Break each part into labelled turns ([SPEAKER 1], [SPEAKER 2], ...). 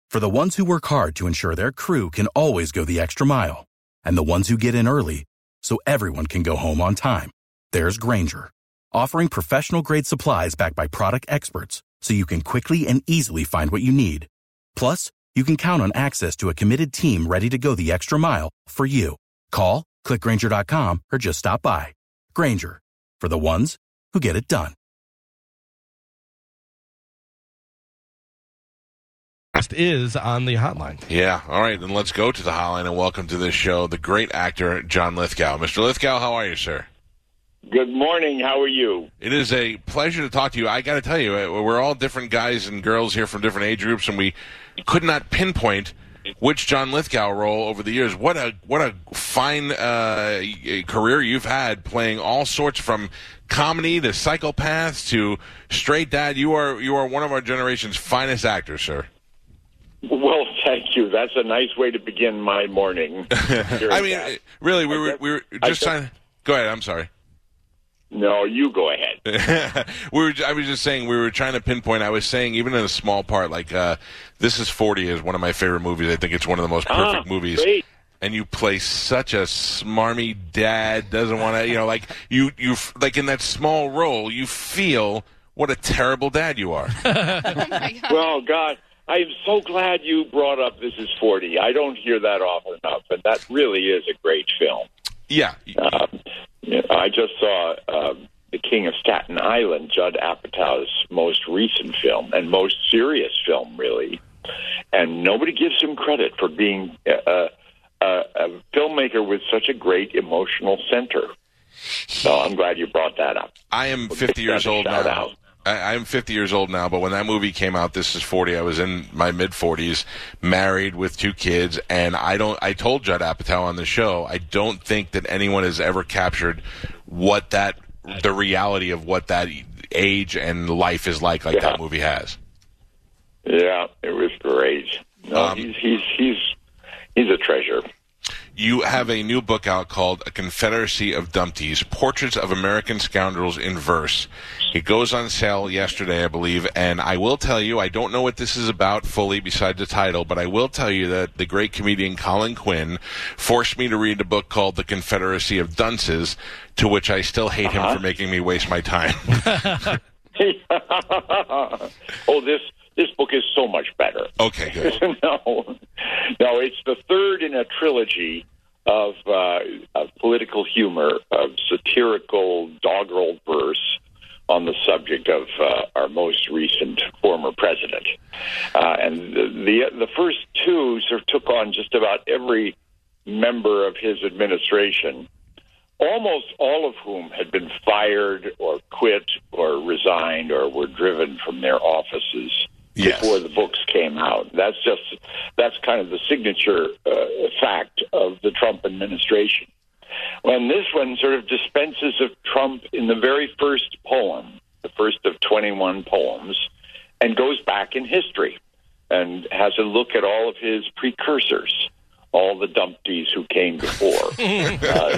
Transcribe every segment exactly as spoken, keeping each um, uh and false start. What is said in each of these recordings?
[SPEAKER 1] For the ones who work hard to ensure their crew can always go the extra mile, and the ones who get in early so everyone can go home on time, there's Grainger, offering professional-grade supplies backed by product experts so you can quickly and easily find what you need. Plus, you can count on access to a committed team ready to go the extra mile for you. Call, click Grainger dot com, or just stop by. Grainger, for the ones who get it done.
[SPEAKER 2] Is on the hotline.
[SPEAKER 3] Yeah, all right, then let's go to the hotline and welcome to this show the great actor, John Lithgow. Mister Lithgow, how are you, sir?
[SPEAKER 4] Good morning. How are you?
[SPEAKER 3] It is a pleasure to talk to you. I got to tell you, we're all different guys and girls here from different age groups, and we could not pinpoint which John Lithgow role over the years. What a what a fine uh, career you've had, playing all sorts from comedy to psychopaths to straight dad. You are you are one of our generation's finest actors, sir.
[SPEAKER 4] Well, thank you. That's a nice way to begin my morning.
[SPEAKER 3] I mean, that. really, we were we were just trying to... Go ahead, I'm sorry.
[SPEAKER 4] No, you go ahead.
[SPEAKER 3] we were. I was just saying we were trying to pinpoint. I was saying even in a small part, like uh, This Is forty is one of my favorite movies. I think it's one of the most perfect
[SPEAKER 4] ah,
[SPEAKER 3] movies.
[SPEAKER 4] Great.
[SPEAKER 3] And you play such a smarmy dad, doesn't want to, you know, like you, you, like in that small role, you feel what a terrible dad you are.
[SPEAKER 5] Oh my God.
[SPEAKER 4] Well, God. I'm so glad you brought up This Is forty. I don't hear that often enough, and that really is a great film.
[SPEAKER 3] Yeah.
[SPEAKER 4] Um, I just saw um, The King of Staten Island, Judd Apatow's most recent film, and most serious film, really. And nobody gives him credit for being a, a, a filmmaker with such a great emotional center. So I'm glad you brought that up.
[SPEAKER 3] I am
[SPEAKER 4] We'll
[SPEAKER 3] fifty years old now.
[SPEAKER 4] Out.
[SPEAKER 3] I, I'm fifty years old now, but when that movie came out, This Is forty, I was in my mid-forties, married with two kids, and I don't. I told Judd Apatow on the show, I don't think that anyone has ever captured what that, the reality of what that age and life is like, like
[SPEAKER 4] yeah.
[SPEAKER 3] that movie has.
[SPEAKER 4] Yeah, it was great. No,
[SPEAKER 3] Um,
[SPEAKER 4] he's he's he's he's a treasure.
[SPEAKER 3] You have a new book out called A Confederacy of Dumpties, Portraits of American Scoundrels in Verse. It goes on sale yesterday, I believe, and I will tell you, I don't know what this is about fully besides the title, but I will tell you that the great comedian Colin Quinn forced me to read a book called The Confederacy of Dunces, to which I still hate
[SPEAKER 4] uh-huh.
[SPEAKER 3] him for making me waste my time.
[SPEAKER 4] oh, this this book is so much better.
[SPEAKER 3] Okay, good.
[SPEAKER 4] no, no, it's the third in a trilogy of, uh, of political humor, of satirical doggerel verse on the subject of uh, our most recent former president. Uh, and the, the the first two sort of took on just about every member of his administration, almost all of whom had been fired or quit or resigned or were driven from their offices
[SPEAKER 3] yes.
[SPEAKER 4] before the books came out. That's just that's kind of the signature uh, fact of the Trump administration. When this one sort of dispenses of Trump in the very first poem, the first of twenty-one poems, and goes back in history and has a look at all of his precursors, all the dumpties who came before. uh,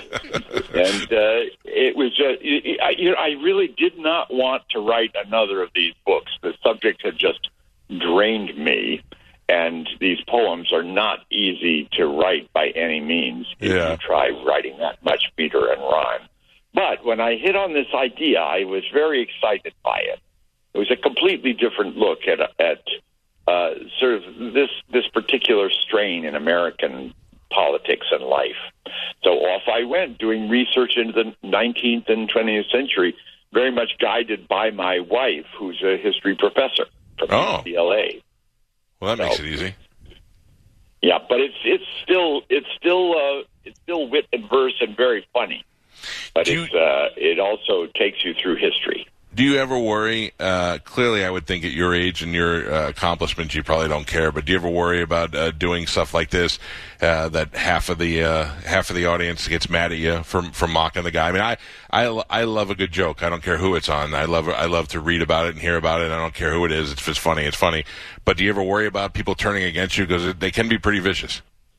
[SPEAKER 4] and uh, it was, uh, I, you know, I really did not want to write another of these books. The subject had just drained me. And these poems are not easy to write by any means if
[SPEAKER 3] yeah.
[SPEAKER 4] you try writing that much meter and rhyme. But when I hit on this idea, I was very excited by it. It was a completely different look at at uh, sort of this this particular strain in American politics and life. So off I went, doing research into the nineteenth and twentieth century, very much guided by my wife, who's a history professor from
[SPEAKER 3] oh.
[SPEAKER 4] U C L A.
[SPEAKER 3] Well, that makes
[SPEAKER 4] so,
[SPEAKER 3] it easy.
[SPEAKER 4] Yeah, but it's it's still it's still uh, it's still wit and verse and very funny. But
[SPEAKER 3] Do
[SPEAKER 4] it's
[SPEAKER 3] you,
[SPEAKER 4] uh, it also takes you through history.
[SPEAKER 3] Do you ever worry? Uh, clearly, I would think at your age and your uh, accomplishments, you probably don't care. But do you ever worry about uh, doing stuff like this uh, that half of the uh, half of the audience gets mad at you for for mocking the guy? I mean, I, I I love a good joke. I don't care who it's on. I love I love to read about it and hear about it. I don't care who it is. If it's funny, it's funny. But do you ever worry about people turning against you because they can be pretty vicious?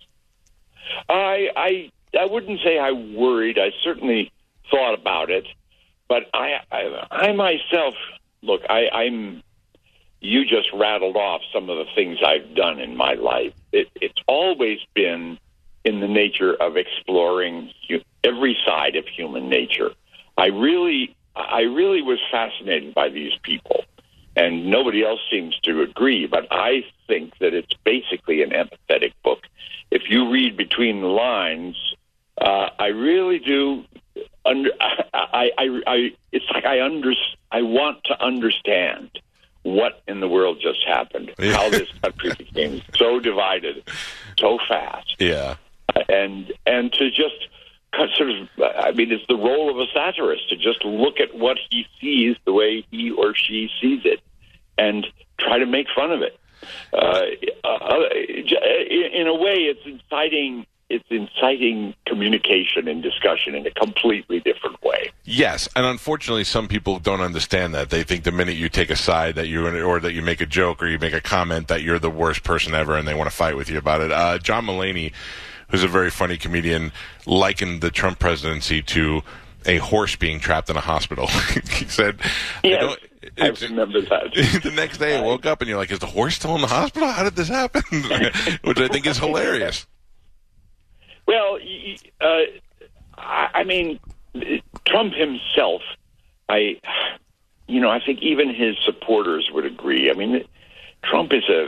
[SPEAKER 4] I I I wouldn't say I worried. I certainly thought about it. But I, I, I myself, look, I, I'm, you just rattled off some of the things I've done in my life. It, it's always been in the nature of exploring hu- every side of human nature. I really, I really was fascinated by these people, and nobody else seems to agree, but I think that it's basically an empathetic book. If you read between the lines, uh, I really do under, I, I, I, it's like I under, I want to understand what in the world just happened, how this country became so divided so fast.
[SPEAKER 3] Yeah.
[SPEAKER 4] And and to just sort of, I mean, it's the role of a satirist to just look at what he sees the way he or she sees it and try to make fun of it. Uh, uh, in a way, it's inciting it's inciting communication and discussion in a completely different way.
[SPEAKER 3] Yes, and unfortunately, some people don't understand that. They think the minute you take a side that you or that you make a joke or you make a comment that you're the worst person ever, and they want to fight with you about it. Uh, John Mulaney, who's a very funny comedian, likened the Trump presidency to a horse being trapped in a hospital. He said,
[SPEAKER 4] yes,
[SPEAKER 3] I,
[SPEAKER 4] I remember that.
[SPEAKER 3] The next day I woke up and you're like, is the horse still in the hospital? How did this happen? Which I think is hilarious.
[SPEAKER 4] Well, uh, I mean, Trump himself, I, you know, I think even his supporters would agree. I mean, Trump is a,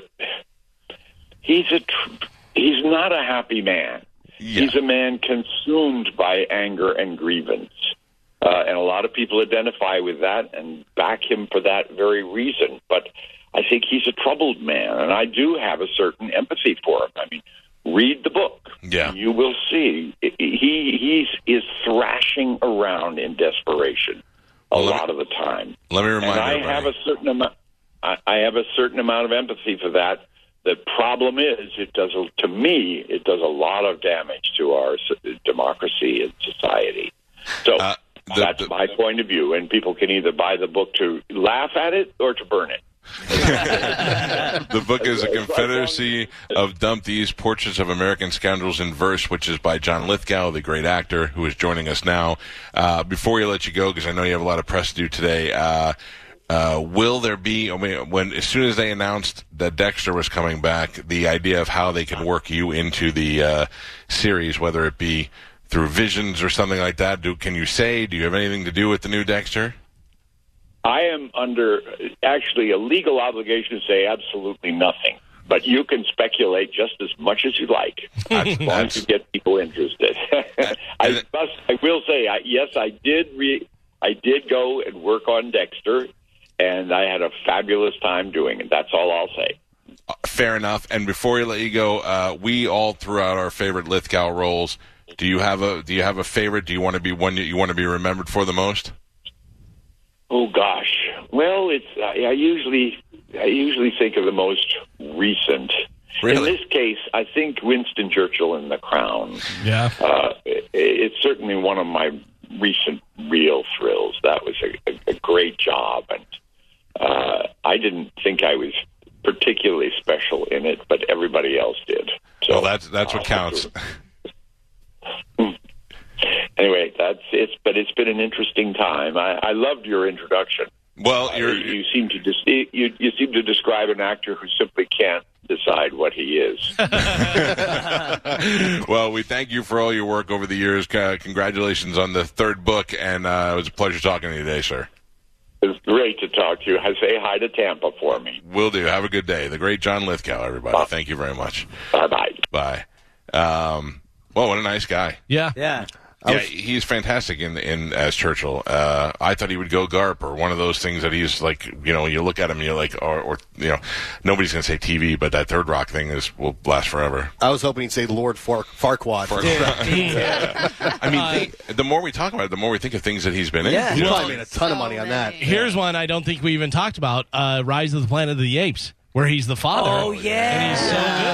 [SPEAKER 4] he's a, he's not a happy man. Yeah. He's a man consumed by anger and grievance. Uh, and a lot of people identify with that and back him for that very reason. But I think he's a troubled man, and I do have a certain empathy for him. I mean, read the book.
[SPEAKER 3] Yeah.
[SPEAKER 4] You will see he he's is thrashing around in desperation a well, lot me, of the time.
[SPEAKER 3] Let me remind you.
[SPEAKER 4] And I
[SPEAKER 3] everybody.
[SPEAKER 4] have a certain amount. I, I have a certain amount of empathy for that. The problem is, it does to me, it does a lot of damage to our democracy and society. So
[SPEAKER 3] uh, the,
[SPEAKER 4] that's
[SPEAKER 3] the,
[SPEAKER 4] my point of view, and people can either buy the book to laugh at it or to burn it.
[SPEAKER 3] The book is A Confederacy of Dumpties, Portraits of American Scoundrels in Verse, which is by John Lithgow, the great actor who is joining us now. Uh, before we let you go, because I know you have a lot of press to do today, uh, uh, will there be, I mean, when as soon as they announced that Dexter was coming back, the idea of how they can work you into the uh, series, whether it be through visions or something like that, do can you say, do you have anything to do with the new Dexter?
[SPEAKER 4] I am under actually a legal obligation to say absolutely nothing, but you can speculate just as much as you like, as long as you get people interested. I must, I will say, I, yes, I did. Re, I did go and work on Dexter, and I had a fabulous time doing it. That's all I'll say.
[SPEAKER 3] Uh, fair enough. And before we let you go, uh, we all threw out our favorite Lithgow roles. Do you have a Do you have a favorite? Do you want to be one that you want to be remembered for the most?
[SPEAKER 4] Oh gosh, well, it's I, I usually I usually think of the most recent.
[SPEAKER 3] Really?
[SPEAKER 4] In this case, I think Winston Churchill in The Crown.
[SPEAKER 2] Yeah,
[SPEAKER 4] uh, it, it's certainly one of my recent real thrills. That was a, a, a great job, and uh, I didn't think I was particularly special in it, but everybody else did. So
[SPEAKER 3] well, that's that's what counts.
[SPEAKER 4] Anyway, that's it's. But it's been an interesting time. I, I loved your introduction.
[SPEAKER 3] Well, you're,
[SPEAKER 4] uh, you seem to dis- you you seem to describe an actor who simply can't decide what he is.
[SPEAKER 3] Well, we thank you for all your work over the years. Uh, congratulations on the third book, and uh, it was a pleasure talking to you today, sir.
[SPEAKER 4] It's great to talk to you. I say hi to Tampa for me.
[SPEAKER 3] Will do. Have a good day. The great John Lithgow, everybody. Bye. Thank you very much.
[SPEAKER 4] Bye-bye.
[SPEAKER 3] Bye. Um, well, what a nice guy.
[SPEAKER 2] Yeah.
[SPEAKER 5] Yeah.
[SPEAKER 3] Yeah, he's fantastic in in as Churchill. Uh, I thought he would go Garp or one of those things that he's like, you know, you look at him, you're like, or, or you know, nobody's going to say T V, but that Third Rock thing is will last forever.
[SPEAKER 5] I was hoping he'd say Lord Far- Farquaad.
[SPEAKER 3] Farquaad. Yeah. I mean, they, the more we talk about it, the more we think of things that he's been in.
[SPEAKER 5] Yeah, he
[SPEAKER 3] you know?
[SPEAKER 5] probably made a ton of money on that.
[SPEAKER 2] Here's one I don't think we even talked about, uh, Rise of the Planet of the Apes, where he's the father.
[SPEAKER 5] Oh, yeah.
[SPEAKER 2] And he's so good, yeah.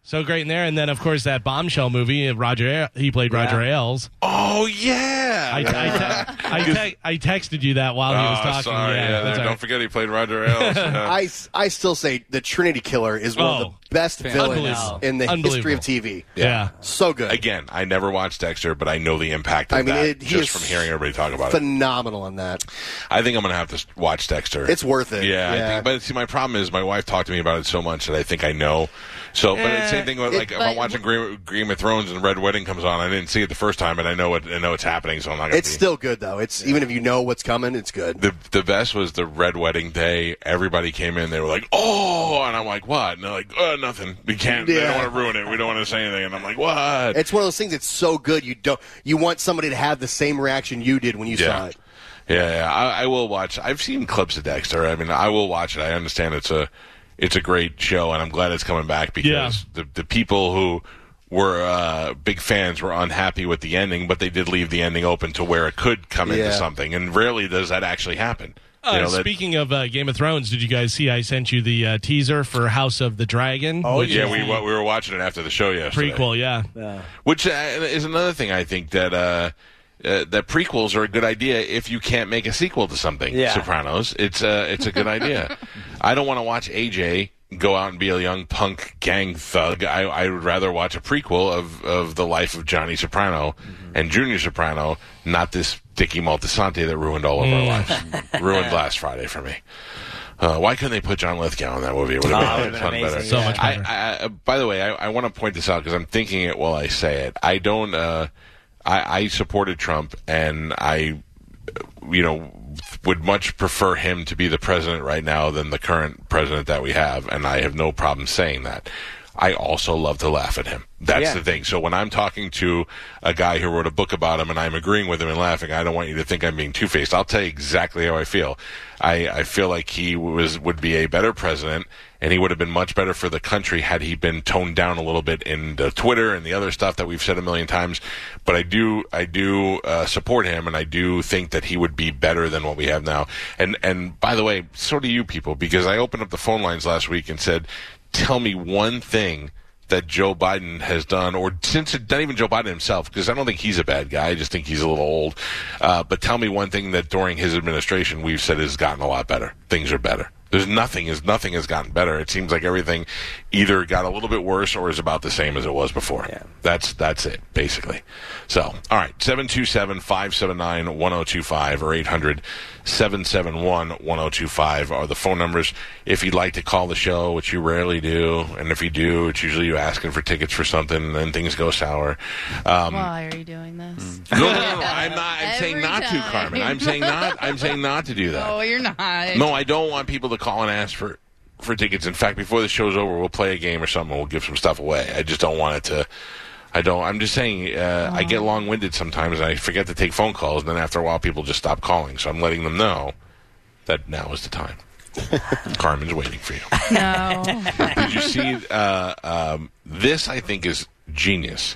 [SPEAKER 2] So great in there. And then, of course, that Bombshell movie, Roger, he played Roger
[SPEAKER 5] Yeah.
[SPEAKER 2] Ailes.
[SPEAKER 3] Oh, yeah.
[SPEAKER 2] I, I, te- I, te- I texted you that while he was
[SPEAKER 3] Oh,
[SPEAKER 2] talking.
[SPEAKER 3] sorry.
[SPEAKER 2] Yeah,
[SPEAKER 3] Yeah,
[SPEAKER 2] that's all
[SPEAKER 3] don't
[SPEAKER 2] right.
[SPEAKER 3] forget he played Roger Ailes. Yeah.
[SPEAKER 5] I, I still say the Trinity Killer is one
[SPEAKER 2] Oh,
[SPEAKER 5] of the best villains
[SPEAKER 2] unbelievable.
[SPEAKER 5] in the history
[SPEAKER 2] Unbelievable.
[SPEAKER 5] of T V.
[SPEAKER 2] Yeah.
[SPEAKER 5] So good.
[SPEAKER 3] Again, I never watched Dexter, but I know the impact of
[SPEAKER 5] I mean,
[SPEAKER 3] that
[SPEAKER 5] it, he
[SPEAKER 3] just
[SPEAKER 5] is
[SPEAKER 3] from hearing everybody talk about it.
[SPEAKER 5] phenomenal on that.
[SPEAKER 3] I think I'm going to have to watch Dexter.
[SPEAKER 5] It's worth it.
[SPEAKER 3] Yeah,
[SPEAKER 5] Yeah.
[SPEAKER 3] I think, but see, my problem is my wife talked to me about it so much that I think I know. So, but it's the same thing with,
[SPEAKER 5] it-
[SPEAKER 3] like, if I'm
[SPEAKER 6] but-
[SPEAKER 3] watching Game, Game of Thrones and Red Wedding comes on, I didn't see it the first time, but I know it. I know it's happening, so I'm not going to
[SPEAKER 5] It's still good, though. It's Even if you know what's coming, it's good.
[SPEAKER 3] The the best was the Red Wedding day. Everybody came in. They were like, "Oh," and I'm like, "What?" And they're like, "Oh, nothing. We can't. They
[SPEAKER 5] Yeah.
[SPEAKER 3] don't want to ruin it. We don't want to say anything." And I'm like, "What?"
[SPEAKER 5] It's one of those things that's so good, you don't you want somebody to have the same reaction you did when you saw
[SPEAKER 3] yeah,
[SPEAKER 5] it.
[SPEAKER 3] yeah. yeah. I, I will watch. I've seen clips of Dexter. I mean, I will watch it. I understand it's a it's a great show, and I'm glad it's coming back because
[SPEAKER 2] Yeah.
[SPEAKER 3] the the people who were uh, big fans were unhappy with the ending, but they did leave the ending open to where it could come into
[SPEAKER 5] Yeah.
[SPEAKER 3] something, and rarely does that actually happen.
[SPEAKER 2] Uh,
[SPEAKER 3] You know, that-
[SPEAKER 2] speaking of uh, Game of Thrones, did you guys see I sent you the uh, teaser for House of the Dragon?
[SPEAKER 5] Oh,
[SPEAKER 2] which
[SPEAKER 3] yeah,
[SPEAKER 2] is
[SPEAKER 3] we
[SPEAKER 2] the
[SPEAKER 3] we were watching it after the show yesterday.
[SPEAKER 2] prequel, yeah.
[SPEAKER 3] Which uh, is another thing I think that uh, uh, that prequels are a good idea if you can't make a sequel to something.
[SPEAKER 7] Yeah.
[SPEAKER 3] Sopranos, it's uh, it's a good idea. I don't want to watch A J go out and be a young punk gang thug. I, I would rather watch a prequel of, of the life of Johnny Soprano
[SPEAKER 7] Mm-hmm.
[SPEAKER 3] and Junior Soprano, not this Dickie Maltesante that ruined all of our lives. Ruined last Friday for me. Uh, why couldn't they put John Lithgow in that movie? It would have
[SPEAKER 7] Oh,
[SPEAKER 3] been
[SPEAKER 7] it
[SPEAKER 3] a ton
[SPEAKER 7] would've been
[SPEAKER 3] better.
[SPEAKER 7] amazing,
[SPEAKER 2] So much
[SPEAKER 3] I,
[SPEAKER 2] better.
[SPEAKER 3] I, I, by the way, I, I want to point this out because I'm thinking it while I say it. I don't. Uh, I, I supported Trump, and I, you know, would much prefer him to be the president right now than the current president that we have, and I have no problem saying that. I also love to laugh at him. That's
[SPEAKER 7] Yeah.
[SPEAKER 3] the thing. So when I'm talking to a guy who wrote a book about him and I'm agreeing with him and laughing, I don't want you to think I'm being two-faced. I'll tell you exactly how I feel. I, I feel like he was would be a better president, and he would have been much better for the country had he been toned down a little bit in the Twitter and the other stuff that we've said a million times. But I do I do uh, support him, and I do think that he would be better than what we have now. And and by the way, so do you people, because I opened up the phone lines last week and said, tell me one thing that Joe Biden has done, or since it, not even Joe Biden himself, because I don't think he's a bad guy. I just think he's a little old. Uh, but tell me one thing that during his administration we've said has gotten a lot better. Things are better. There's nothing is nothing has gotten better. It seems like everything either got a little bit worse or is about the same as it was before.
[SPEAKER 7] Yeah.
[SPEAKER 3] That's that's it, basically. So, all right, seven two seven, five seven nine, one oh two five or eight hundred, seven seven one, one oh two five are the phone numbers. If you'd like to call the show, which you rarely do, and if you do, it's usually you asking for tickets for something, and then things go sour. Um,
[SPEAKER 6] Why are you doing this?
[SPEAKER 3] no, no, no, no, I'm not. I'm saying
[SPEAKER 6] Every
[SPEAKER 3] not to,
[SPEAKER 6] time.
[SPEAKER 3] Carmen. I'm saying not. I'm saying not to do that.
[SPEAKER 6] Oh, you're not.
[SPEAKER 3] No, I don't want people to call and ask for, for tickets. In fact, before the show's over, we'll play a game or something. We'll give some stuff away. I just don't want it to. I don't. I'm just saying. Uh, I get long-winded sometimes, and I forget to take phone calls. And then after a while, people just stop calling. So I'm letting them know that now is the time. Carmen's waiting for you.
[SPEAKER 6] No.
[SPEAKER 3] Did you see uh, um, this? I think is genius.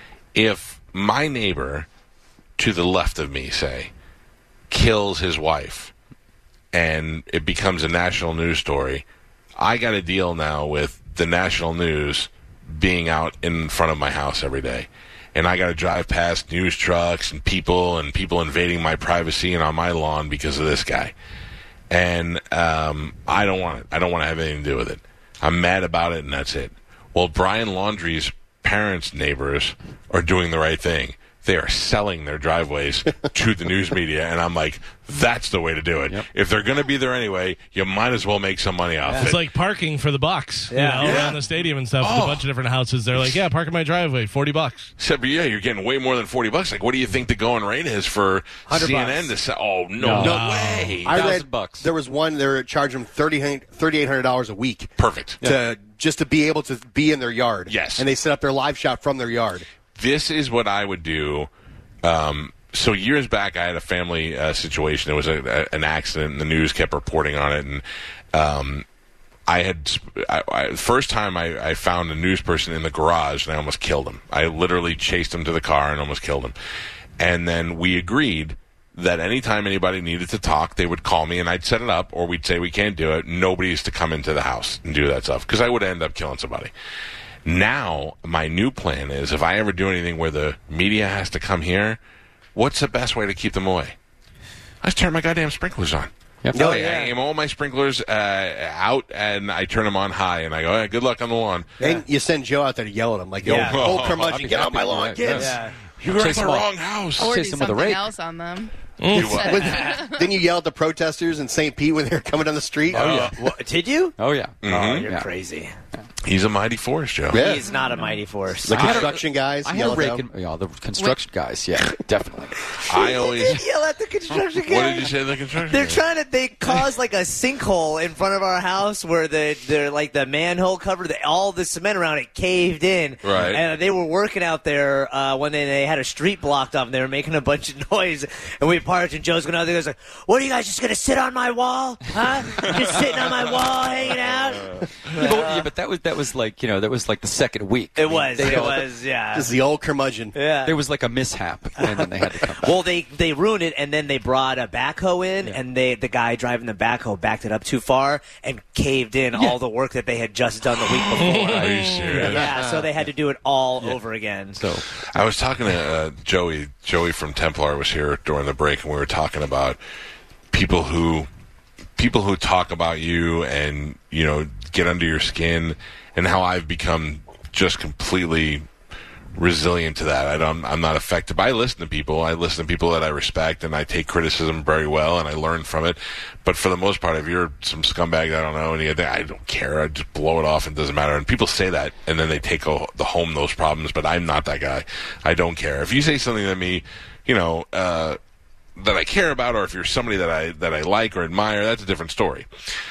[SPEAKER 3] If my neighbor to the left of me, say, kills his wife, and it becomes a national news story, I got a deal now with the national news being out in front of my house every day. And I got to drive past news trucks and people and people invading my privacy and on my lawn because of this guy. And um, I don't want it. I don't want to have anything to do with it. I'm mad about it, and that's it. Well, Brian Laundrie's parents' neighbors are doing the right thing. They are selling their driveways to the news media, and I'm like, that's the way to do it.
[SPEAKER 7] Yep.
[SPEAKER 3] If they're going to be there anyway, you might as well make some money off
[SPEAKER 2] It's
[SPEAKER 3] it.
[SPEAKER 2] like parking for the Bucks,
[SPEAKER 7] Yeah.
[SPEAKER 2] you know,
[SPEAKER 3] Yeah.
[SPEAKER 2] around the stadium and stuff. With
[SPEAKER 3] Oh.
[SPEAKER 2] a bunch of different houses. They're like, yeah, park in my driveway, forty bucks.
[SPEAKER 3] Except, yeah, you're getting way more than forty bucks. Like, what do you think the going rate is for
[SPEAKER 7] one hundred
[SPEAKER 3] C N N
[SPEAKER 7] bucks.
[SPEAKER 3] to sell? Oh, no,
[SPEAKER 7] No.
[SPEAKER 3] no
[SPEAKER 2] No.
[SPEAKER 3] way.
[SPEAKER 5] I
[SPEAKER 7] Thousand
[SPEAKER 5] read
[SPEAKER 7] bucks.
[SPEAKER 5] there was one they were charging them thirty-eight hundred dollars a week
[SPEAKER 3] Perfect.
[SPEAKER 5] to just to be able to be in their yard.
[SPEAKER 3] Yes.
[SPEAKER 5] and they set up their live shot from their yard.
[SPEAKER 3] This is what I would do. Um, so years back, I had a family uh, situation. There was a, a, an accident, and the news kept reporting on it. And um, I had I, I, first time I, I found a news person in the garage, and I almost killed him. I literally chased him to the car and almost killed him. And then we agreed that anytime anybody needed to talk, they would call me, and I'd set it up, or we'd say we can't do it. Nobody used to come into the house and do that stuff because I would end up killing somebody. Now, my new plan is if I ever do anything where the media has to come here, what's the best way to keep them away? I just turn my goddamn sprinklers on.
[SPEAKER 6] Yep.
[SPEAKER 3] No,
[SPEAKER 6] Oh,
[SPEAKER 3] I
[SPEAKER 6] yeah.
[SPEAKER 3] aim all my sprinklers uh, out, and I turn them on high, and I go, hey, good luck on the lawn.
[SPEAKER 5] And you send Joe out there to yell at him, like, yo,
[SPEAKER 6] Yeah.
[SPEAKER 5] old
[SPEAKER 3] Oh,
[SPEAKER 5] curmudgeon,
[SPEAKER 6] I'd be
[SPEAKER 5] get off my
[SPEAKER 6] happy,
[SPEAKER 5] lawn,
[SPEAKER 6] yeah,
[SPEAKER 5] kids.
[SPEAKER 6] yeah.
[SPEAKER 3] You were at
[SPEAKER 6] Chase
[SPEAKER 3] the
[SPEAKER 6] them all.
[SPEAKER 3] wrong house.
[SPEAKER 7] Or do
[SPEAKER 6] Chase them with a
[SPEAKER 7] something
[SPEAKER 6] rake.
[SPEAKER 7] else on them.
[SPEAKER 3] You what?
[SPEAKER 5] Then you yell at the protesters in Saint Pete when they're coming down the street.
[SPEAKER 6] Oh, yeah.
[SPEAKER 8] What, did you?
[SPEAKER 6] Oh, yeah.
[SPEAKER 8] Oh,
[SPEAKER 3] Mhm.
[SPEAKER 8] you're
[SPEAKER 6] Yeah.
[SPEAKER 8] crazy.
[SPEAKER 3] He's a mighty force, Joe.
[SPEAKER 5] Yeah.
[SPEAKER 8] He's not a mighty force.
[SPEAKER 5] The
[SPEAKER 6] I had a-
[SPEAKER 5] construction guys
[SPEAKER 6] I had
[SPEAKER 5] yell
[SPEAKER 6] a
[SPEAKER 5] at
[SPEAKER 6] rake
[SPEAKER 5] them.
[SPEAKER 6] in, yeah, the construction guys, yeah, definitely.
[SPEAKER 3] I always.
[SPEAKER 8] yell at the construction guy.
[SPEAKER 3] What did you say? The construction.
[SPEAKER 8] They're
[SPEAKER 3] guy?
[SPEAKER 8] trying to. They caused like a sinkhole in front of our house where the they're like the manhole cover, the, all the cement around it caved in.
[SPEAKER 3] Right.
[SPEAKER 8] And they were working out there uh, when they, they had a street blocked off. And they were making a bunch of noise. And we parked, and Joe's going out there. He goes like, "What are you guys just going to sit on my wall? Huh? Just sitting on my wall, hanging out?"
[SPEAKER 6] Yeah, but, yeah, but that was that was like you know that was like the second week.
[SPEAKER 8] It was.
[SPEAKER 6] They-
[SPEAKER 8] It was. Yeah.
[SPEAKER 5] This is the old curmudgeon.
[SPEAKER 8] Yeah.
[SPEAKER 6] There was like a mishap, and then they had to come back.
[SPEAKER 8] Well, they they ruined it, and then they brought a backhoe in, and they the guy driving the backhoe backed it up too far and caved in all the work that they had just done the week before.
[SPEAKER 3] Are you serious?
[SPEAKER 8] Yeah, so they had to do it all over again.
[SPEAKER 6] So
[SPEAKER 3] I was talking to uh, Joey. Joey from Templar was here during the break, and we were talking about people who people who talk about you and you know get under your skin, and how I've become just completely resilient to that. I don't, I'm not affected. But I listen to people. I listen to people that I respect, and I take criticism very well, and I learn from it. But for the most part, if you're some scumbag I don't know, and you, I don't care. I just blow it off. It doesn't matter. And people say that, and then they take a, the home those problems. But I'm not that guy. I don't care. If you say something to me, you know, uh, that I care about, or if you're somebody that I that I like or admire, that's a different story.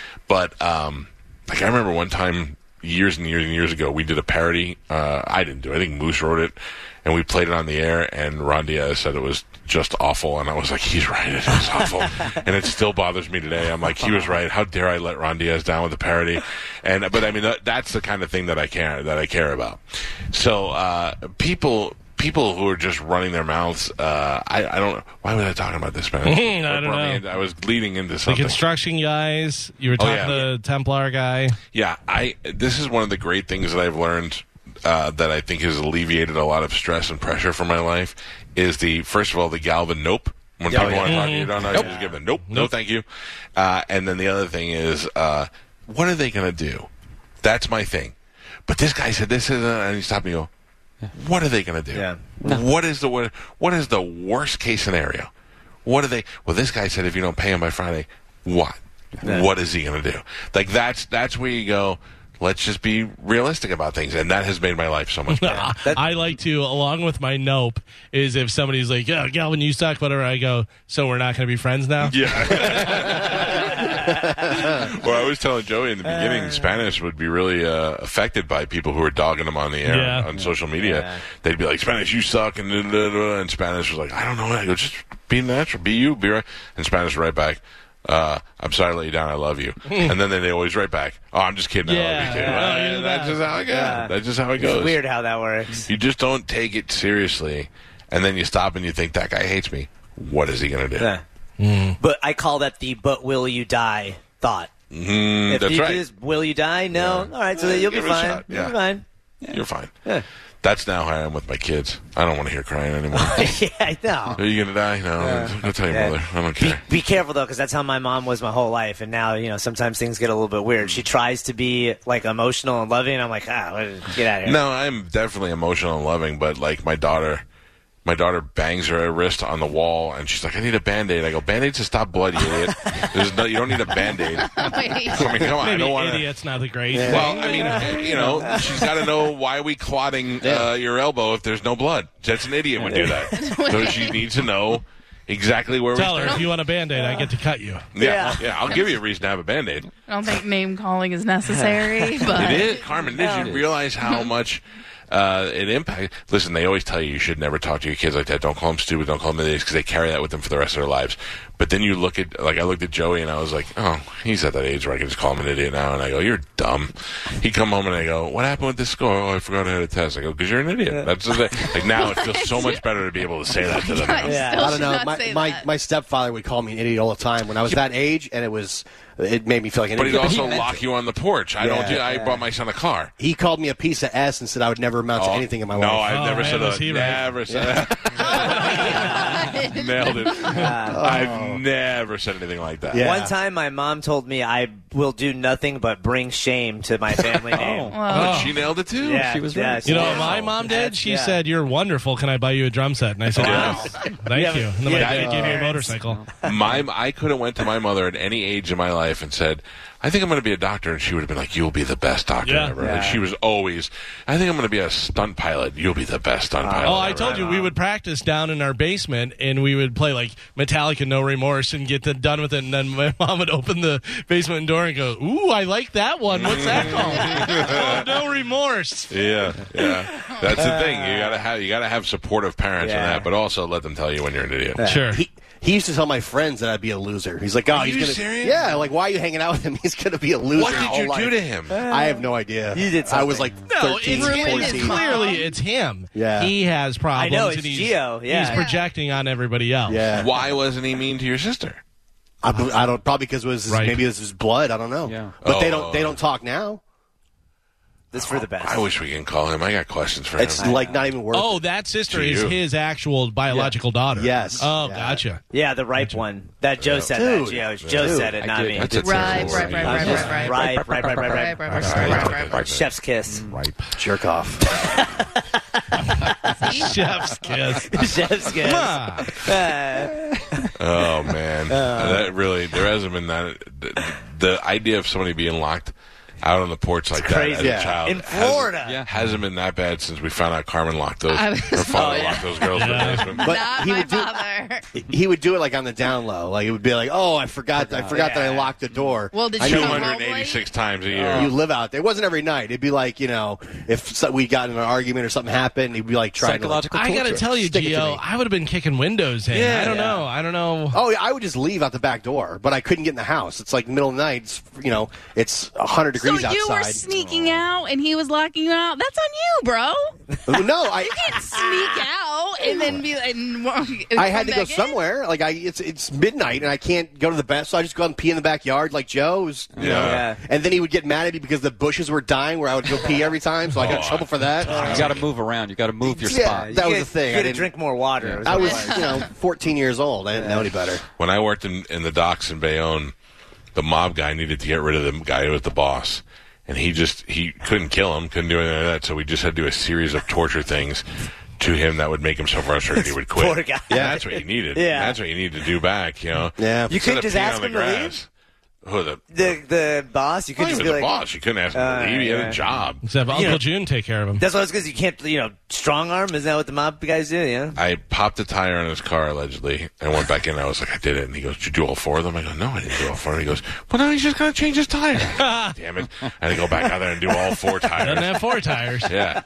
[SPEAKER 3] But um, like I remember one time. Years and years and years ago, we did a parody. Uh, I didn't do it. I think Moose wrote it, and we played it on the air, and Ron Diaz said it was just awful, and I was like, he's right, it is awful. And it still bothers me today. I'm like, he was right. How dare I let Ron Diaz down with the parody? And But, I mean, that, that's the kind of thing that I care, that I care about. So uh, people... People who are just running their mouths, uh, I, I don't. Why was I talking about this, man?
[SPEAKER 2] I
[SPEAKER 3] What
[SPEAKER 2] don't
[SPEAKER 3] brought me
[SPEAKER 2] know.
[SPEAKER 3] into- I was leading into
[SPEAKER 2] The
[SPEAKER 3] something.
[SPEAKER 2] construction guys. You were
[SPEAKER 3] Oh,
[SPEAKER 2] talking
[SPEAKER 3] yeah.
[SPEAKER 2] to the Templar guy.
[SPEAKER 3] Yeah, I. This is one of the great things that I've learned uh, that I think has alleviated a lot of stress and pressure from my life. Is the first of all the Galvin nope. When people
[SPEAKER 5] yeah.
[SPEAKER 3] want to talk to you, you don't know. You just give them nope, no, thank you. Uh, and then the other thing is, uh, what are they going to do? That's my thing. But this guy said this, is, uh, and he stopped me. And go, what are they going to do?
[SPEAKER 8] Yeah.
[SPEAKER 3] What is the what, what is the worst case scenario? What are they? Well, this guy said if you don't pay him by Friday, what?
[SPEAKER 8] Yeah.
[SPEAKER 3] What is he going to do? Like that's that's where you go. Let's just be realistic about things, and that has made my life so much better.
[SPEAKER 2] I like to, along with my nope, is if somebody's like, yeah, Galvin, you suck, whatever, I go, so we're not going to be friends now?
[SPEAKER 3] Yeah. Well, I was telling Joey in the beginning, Spanish would be really uh, affected by people who are dogging him on the air
[SPEAKER 2] Yeah.
[SPEAKER 3] on social media.
[SPEAKER 8] Yeah.
[SPEAKER 3] They'd be like, Spanish, you suck, and, da, da, da, and Spanish was like, I don't know. I go, just be natural, be you, be right. And Spanish right back. Uh, I'm sorry to let you down. I love you. And then they always write back. Oh, I'm just kidding. I
[SPEAKER 2] Yeah.
[SPEAKER 3] love you too.
[SPEAKER 2] Oh,
[SPEAKER 3] Uh,
[SPEAKER 2] you're
[SPEAKER 3] that's
[SPEAKER 2] that.
[SPEAKER 3] just how it goes.
[SPEAKER 8] Yeah.
[SPEAKER 3] That's just how it goes.
[SPEAKER 8] It's weird how that works.
[SPEAKER 3] You just don't take it seriously, and then you stop and you think that guy hates me. What is he going to do?
[SPEAKER 8] Yeah. But I call that the "but will you die" thought.
[SPEAKER 3] Mm,
[SPEAKER 8] If
[SPEAKER 3] that's
[SPEAKER 8] you
[SPEAKER 3] right.
[SPEAKER 8] do this, will you die? No.
[SPEAKER 3] Yeah.
[SPEAKER 8] All right, so then you'll
[SPEAKER 3] Give
[SPEAKER 8] be
[SPEAKER 3] it a
[SPEAKER 8] fine.
[SPEAKER 3] shot.
[SPEAKER 8] You'll
[SPEAKER 3] Yeah.
[SPEAKER 8] be fine.
[SPEAKER 3] You're fine.
[SPEAKER 8] Yeah.
[SPEAKER 3] That's now how I am with my kids. I don't want to hear crying anymore.
[SPEAKER 8] yeah, I know.
[SPEAKER 3] Are you going to die? No. I'll tell your
[SPEAKER 8] Yeah.
[SPEAKER 3] mother. I don't
[SPEAKER 8] Be,
[SPEAKER 3] care.
[SPEAKER 8] be careful though, because that's how my mom was my whole life, and now you know sometimes things get a little bit weird. She tries to be like emotional and loving. And I'm like, ah, get out of here.
[SPEAKER 3] No, I'm definitely emotional and loving, but like my daughter, my daughter bangs her wrist on the wall, and she's like, "I need a Band-Aid." I go, "Band-Aids to stop blood, you idiot. There's no, you don't need a Band-Aid." I
[SPEAKER 7] Wait.
[SPEAKER 3] mean, come on, I
[SPEAKER 2] Maybe
[SPEAKER 3] don't want to.
[SPEAKER 2] idiot's not the great
[SPEAKER 3] Well,
[SPEAKER 2] thing.
[SPEAKER 3] I mean, you know, she's got to know why are we clotting uh, your elbow if there's no blood. That's an idiot would do that. So she needs to know exactly where
[SPEAKER 2] Tell
[SPEAKER 3] we
[SPEAKER 2] her,
[SPEAKER 3] stand.
[SPEAKER 2] if you want a Band-Aid, I get to cut you.
[SPEAKER 3] Yeah,
[SPEAKER 8] Yeah.
[SPEAKER 3] yeah, I'll give you a reason to have a Band-Aid.
[SPEAKER 7] I don't think name calling is necessary, but
[SPEAKER 3] It is. Carmen, did you realize how much uh, it impacts? Listen, they always tell you you should never talk to your kids like that. Don't call them stupid. Don't call them idiots because they carry that with them for the rest of their lives. But then you look at, like, I looked at Joey and I was like, oh, he's at that age where I can just call him an idiot now. And I go, you're dumb. He come home and I go, what happened with this score? Oh, I forgot I had a test. I go, because you're an idiot. That's the thing. Like, now it feels so much better to be able to say that to them.
[SPEAKER 7] Yeah,
[SPEAKER 8] Yeah.
[SPEAKER 7] still
[SPEAKER 5] I don't
[SPEAKER 7] should
[SPEAKER 5] know.
[SPEAKER 7] not
[SPEAKER 5] My,
[SPEAKER 7] say
[SPEAKER 5] my
[SPEAKER 7] that.
[SPEAKER 5] my stepfather would call me an idiot all the time when I was that age, and it was it made me feel like an
[SPEAKER 3] But he'd
[SPEAKER 5] idiot.
[SPEAKER 3] also lock you on the porch. I don't
[SPEAKER 5] Yeah,
[SPEAKER 3] do, I
[SPEAKER 8] yeah.
[SPEAKER 3] bought my son a car.
[SPEAKER 5] He called me a piece of S and said I would never amount to
[SPEAKER 3] Oh,
[SPEAKER 5] anything in my
[SPEAKER 3] no,
[SPEAKER 5] life.
[SPEAKER 3] I've
[SPEAKER 2] Oh,
[SPEAKER 3] never
[SPEAKER 2] man,
[SPEAKER 3] said
[SPEAKER 2] was
[SPEAKER 3] that.
[SPEAKER 2] he right?
[SPEAKER 3] Never said that. Nailed it. I've never said anything like that.
[SPEAKER 5] Yeah.
[SPEAKER 8] One time, my mom told me I will do nothing but bring shame to my family name.
[SPEAKER 7] Well,
[SPEAKER 3] Oh, she nailed it too.
[SPEAKER 8] Yeah,
[SPEAKER 6] She was
[SPEAKER 8] yeah,
[SPEAKER 6] right.
[SPEAKER 8] she
[SPEAKER 2] You know what
[SPEAKER 8] did.
[SPEAKER 2] my mom did?
[SPEAKER 8] That's-
[SPEAKER 2] She
[SPEAKER 8] yeah.
[SPEAKER 2] said, "You're wonderful. Can I buy you a drum set?" And I said,
[SPEAKER 3] Wow.
[SPEAKER 2] "Yes, thank
[SPEAKER 8] Yeah,
[SPEAKER 2] you." And then my
[SPEAKER 8] yeah,
[SPEAKER 2] dad gave me a
[SPEAKER 8] parents.
[SPEAKER 2] motorcycle.
[SPEAKER 3] My, I could have went to my mother at any age in my life and said, I think I'm going to be a doctor, and she would have been like, you'll be the best doctor
[SPEAKER 2] Yeah.
[SPEAKER 3] ever.
[SPEAKER 8] Yeah.
[SPEAKER 3] Like, she was always, I think I'm going to be a stunt pilot. You'll be the best stunt pilot
[SPEAKER 2] Oh, I
[SPEAKER 3] ever.
[SPEAKER 2] told you we would practice down in our basement, and we would play like Metallica, No Remorse, and get the, done with it. And then my mom would open the basement door and go, "Ooh, I like that one. What's that called?" Oh, No Remorse.
[SPEAKER 3] Yeah, yeah. That's the thing. You gotta have you gotta have supportive parents in
[SPEAKER 8] Yeah.
[SPEAKER 3] that, but also let them tell you when you're an idiot.
[SPEAKER 2] Sure.
[SPEAKER 5] He, he used to tell my friends that I'd be a loser. He's like, "Oh,
[SPEAKER 3] Are
[SPEAKER 5] he's
[SPEAKER 3] you
[SPEAKER 5] gonna."
[SPEAKER 3] serious?
[SPEAKER 5] Yeah, like why are you hanging out with him? He's gonna be a loser.
[SPEAKER 3] What did
[SPEAKER 5] all
[SPEAKER 3] you
[SPEAKER 5] life.
[SPEAKER 3] do to him?
[SPEAKER 5] I have no idea.
[SPEAKER 8] You did
[SPEAKER 5] I was
[SPEAKER 8] something.
[SPEAKER 5] like
[SPEAKER 2] No,
[SPEAKER 5] thirteen,
[SPEAKER 2] it's,
[SPEAKER 7] Ruined his
[SPEAKER 2] it's
[SPEAKER 5] fourteen.
[SPEAKER 7] mom.
[SPEAKER 2] clearly it's him.
[SPEAKER 5] Yeah.
[SPEAKER 2] He has problems.
[SPEAKER 8] I know, it's
[SPEAKER 2] and he's,
[SPEAKER 8] Gio, yeah.
[SPEAKER 2] He's projecting on everybody else.
[SPEAKER 5] Yeah,
[SPEAKER 3] Why wasn't he mean to your sister?
[SPEAKER 5] I, I don't probably because it was his,
[SPEAKER 2] Right.
[SPEAKER 5] maybe it was his blood. I don't know.
[SPEAKER 6] Yeah.
[SPEAKER 5] But they
[SPEAKER 3] Oh.
[SPEAKER 5] don't they don't talk now.
[SPEAKER 8] This for the best.
[SPEAKER 3] I wish we can call him. I got questions for
[SPEAKER 5] It's
[SPEAKER 3] him.
[SPEAKER 5] like not even worth.
[SPEAKER 2] Oh, that sister
[SPEAKER 3] To
[SPEAKER 2] is
[SPEAKER 3] you.
[SPEAKER 2] his actual biological daughter.
[SPEAKER 5] Yes.
[SPEAKER 2] Oh,
[SPEAKER 5] Yeah.
[SPEAKER 2] gotcha.
[SPEAKER 8] Yeah, the ripe one. That Joe said
[SPEAKER 5] Dude.
[SPEAKER 8] that. Gio. Joe
[SPEAKER 5] Dude.
[SPEAKER 8] said it,
[SPEAKER 6] I
[SPEAKER 8] not
[SPEAKER 6] did.
[SPEAKER 8] me.
[SPEAKER 6] That's
[SPEAKER 3] a
[SPEAKER 7] Right,
[SPEAKER 3] terrible
[SPEAKER 7] right,
[SPEAKER 3] word.
[SPEAKER 7] right, right,
[SPEAKER 8] Just
[SPEAKER 7] right,
[SPEAKER 8] Ripe, ripe, ripe, ripe,
[SPEAKER 7] Right,
[SPEAKER 8] ripe.
[SPEAKER 7] right, right, right, right.
[SPEAKER 8] Chef's kiss.
[SPEAKER 5] it. Jerk off.
[SPEAKER 2] Chef's kiss.
[SPEAKER 8] Chef's kiss.
[SPEAKER 2] Come on.
[SPEAKER 8] Uh,
[SPEAKER 3] Oh man, that really there hasn't been that. The, the idea of somebody being locked out on the porch like that
[SPEAKER 8] crazy.
[SPEAKER 3] as
[SPEAKER 5] Yeah.
[SPEAKER 3] a child
[SPEAKER 8] In
[SPEAKER 3] hasn't-
[SPEAKER 8] Florida.
[SPEAKER 6] Yeah.
[SPEAKER 3] hasn't been that bad since we found out Carmen locked those.
[SPEAKER 7] I was-
[SPEAKER 3] Her father
[SPEAKER 8] Oh, yeah.
[SPEAKER 3] locked those girls in the basement.
[SPEAKER 5] But
[SPEAKER 7] Not
[SPEAKER 5] he
[SPEAKER 7] my
[SPEAKER 5] would do
[SPEAKER 7] father.
[SPEAKER 5] he would do it like on the down low. Like it would be like, "Oh, I forgot I forgot that I
[SPEAKER 8] Yeah.
[SPEAKER 5] locked the door."
[SPEAKER 7] Well, did
[SPEAKER 5] I
[SPEAKER 7] you
[SPEAKER 5] know
[SPEAKER 3] Two
[SPEAKER 7] go
[SPEAKER 5] you-
[SPEAKER 7] home
[SPEAKER 3] hundred eighty-six times a year.
[SPEAKER 5] You live out there. It wasn't every night. It'd be like, you know, if so, we got in an argument or something happened, he'd be like trying to. Like,
[SPEAKER 6] Psychological
[SPEAKER 2] I got to
[SPEAKER 6] torture.
[SPEAKER 2] tell you,
[SPEAKER 5] Stick it to
[SPEAKER 2] Gio,
[SPEAKER 5] me.
[SPEAKER 2] I would have been kicking windows in.
[SPEAKER 3] Yeah.
[SPEAKER 2] I don't
[SPEAKER 8] Yeah.
[SPEAKER 2] know. I don't know.
[SPEAKER 5] oh, yeah, I would just leave out the back door, but I couldn't get in the house. It's like middle of the night. It's, you know, it's one hundred
[SPEAKER 7] So
[SPEAKER 5] degrees
[SPEAKER 7] you were
[SPEAKER 5] outside.
[SPEAKER 7] sneaking out, and he was locking you out. That's on you, bro.
[SPEAKER 5] no, I.
[SPEAKER 7] Sneak out and then be and, and
[SPEAKER 5] I had
[SPEAKER 7] come
[SPEAKER 5] to go
[SPEAKER 7] back in?
[SPEAKER 5] somewhere. Like I, it's it's midnight and I can't go to the bed, so I just go out and pee in the backyard like Joe. Was, you know.
[SPEAKER 8] Yeah.
[SPEAKER 5] And then he would get mad at me because the bushes were dying where I would go pee every time, so I got in trouble for that.
[SPEAKER 6] You got to move around. You got to move your
[SPEAKER 5] Yeah.
[SPEAKER 6] spot.
[SPEAKER 5] That
[SPEAKER 8] You
[SPEAKER 5] was
[SPEAKER 8] get-
[SPEAKER 5] the thing.
[SPEAKER 8] You
[SPEAKER 5] I
[SPEAKER 8] had to
[SPEAKER 5] didn't-
[SPEAKER 8] drink more water.
[SPEAKER 5] I was, you know, fourteen years old. I didn't know any better.
[SPEAKER 3] When I worked in, in the docks in Bayonne, the mob guy needed to get rid of the guy who was the boss. And he just, he couldn't kill him, couldn't do anything like that. So we just had to do a series of torture things to him that would make him so frustrated he would quit.
[SPEAKER 8] Poor guy.
[SPEAKER 3] Yeah, that's what you needed.
[SPEAKER 8] Yeah.
[SPEAKER 3] That's what you need to do back, you know?
[SPEAKER 5] Yeah.
[SPEAKER 8] You
[SPEAKER 3] Instead
[SPEAKER 8] couldn't
[SPEAKER 3] of
[SPEAKER 8] just
[SPEAKER 3] peeing
[SPEAKER 8] ask
[SPEAKER 3] on the
[SPEAKER 8] him to leave?
[SPEAKER 3] grass. Who, the,
[SPEAKER 8] The the boss. You
[SPEAKER 3] well,
[SPEAKER 8] could
[SPEAKER 3] he
[SPEAKER 8] just
[SPEAKER 3] was
[SPEAKER 8] be
[SPEAKER 3] the
[SPEAKER 8] like,
[SPEAKER 3] boss. You couldn't ask him
[SPEAKER 8] Uh,
[SPEAKER 3] to leave. He had
[SPEAKER 8] yeah.
[SPEAKER 3] a job.
[SPEAKER 2] Let's have Uncle
[SPEAKER 8] know-
[SPEAKER 2] June take care of him.
[SPEAKER 8] That's what it's because you can't, you know, strong arm. Isn't that what the mob guys do? Yeah.
[SPEAKER 3] I popped a tire on his car, allegedly, and went back in. And I was like, I did it. And he goes, did you do all four of them? I go, no, I didn't do all four of them. He goes, well, no, he's just going to change his tire. Damn it. And I go back out there and do all four
[SPEAKER 2] Doesn't
[SPEAKER 3] tires.
[SPEAKER 2] have four tires.
[SPEAKER 3] Yeah.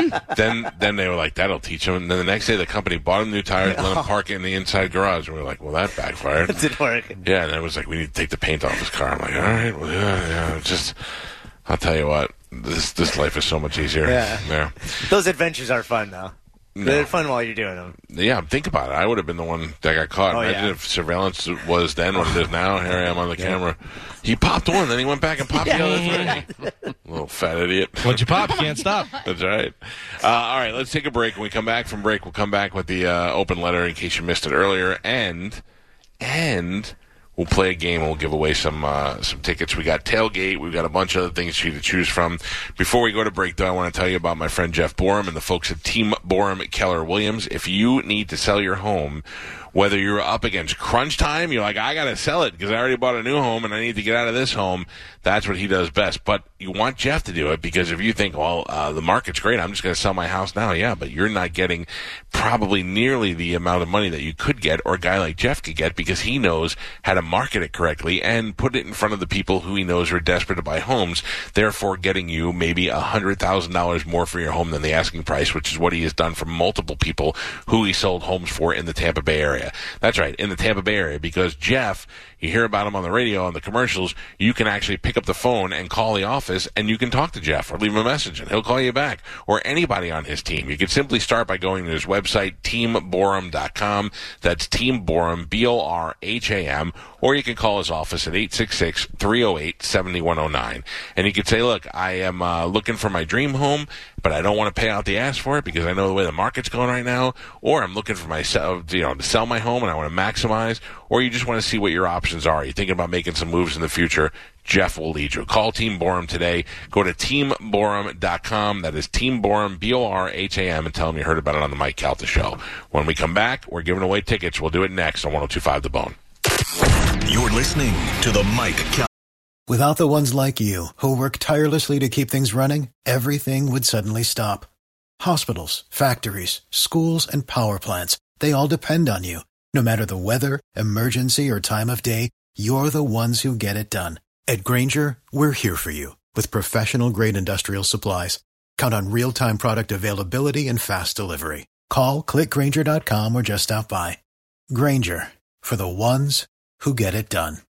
[SPEAKER 3] then then they were like, that'll teach him. And then the next day, the company bought him new tires and let him park it in the inside garage. And we were like, well, that backfired.
[SPEAKER 8] It didn't work.
[SPEAKER 3] Yeah, and it was like, we need to take the paint off his car. I'm like, all right, well, yeah, yeah. Just, I'll tell you what, this this life is so much easier.
[SPEAKER 8] Yeah.
[SPEAKER 3] Yeah.
[SPEAKER 8] Those adventures are fun, though. They're fun while you're doing them.
[SPEAKER 3] Yeah, think about it. I would have been the one that got caught.
[SPEAKER 8] Oh,
[SPEAKER 3] Imagine
[SPEAKER 8] yeah.
[SPEAKER 3] if surveillance was then what it is now. Here I am on the camera. He popped one, then he went back and popped the other three. Little fat idiot.
[SPEAKER 2] Once you pop, you can't stop.
[SPEAKER 3] That's right. Uh, all right, let's take a break. When we come back from break, we'll come back with the uh, open letter in case you missed it earlier, and and we'll play a game. We'll give away some uh, some tickets. We got tailgate. We've got a bunch of other things for you to choose from. Before we go to break, though, I want to tell you about my friend Jeff Borum and the folks at Team Borum Keller Williams. If you need to sell your home, whether you're up against crunch time, you're like, I got to sell it because I already bought a new home and I need to get out of this home. That's what he does best. But you want Jeff to do it because if you think, well, uh, the market's great, I'm just going to sell my house now. Yeah, but you're not getting probably nearly the amount of money that you could get or a guy like Jeff could get because he knows how to market it correctly and put it in front of the people who he knows are desperate to buy homes, therefore getting you maybe one hundred thousand dollars more for your home than the asking price, which is what he has done for multiple people who he sold homes for in the Tampa Bay area. That's right, in the Tampa Bay area, because Jeff, you hear about him on the radio, on the commercials, you can actually pick up the phone and call the office, and you can talk to Jeff or leave him a message, and he'll call you back, or anybody on his team. You can simply start by going to his website, team borum dot com. That's Team Borum, B O R H A M, or you can call his office at eight six six, three oh eight, seven one oh nine. And you can say, look, I am uh, looking for my dream home, but I don't want to pay out the ass for it because I know the way the market's going right now, or I'm looking for myself, you know, to sell my home and I want to maximize, or you just want to see what your options are. You're thinking about making some moves in the future. Jeff will lead you. Call Team Borum today. Go to team borum dot com. That is Team Borum, B O R H A M, and tell them you heard about it on the Mike Calta Show. When we come back, we're giving away tickets. We'll do it next on one oh two point five The Bone.
[SPEAKER 9] You're listening to the Mike Calta.
[SPEAKER 10] Without the ones like you, who work tirelessly to keep things running, everything would suddenly stop. Hospitals, factories, schools, and power plants, they all depend on you. No matter the weather, emergency, or time of day, you're the ones who get it done. At Grainger, we're here for you with professional-grade industrial supplies. Count on real-time product availability and fast delivery. Call, click Grainger dot com, or just stop by. Grainger, for the ones who get it done.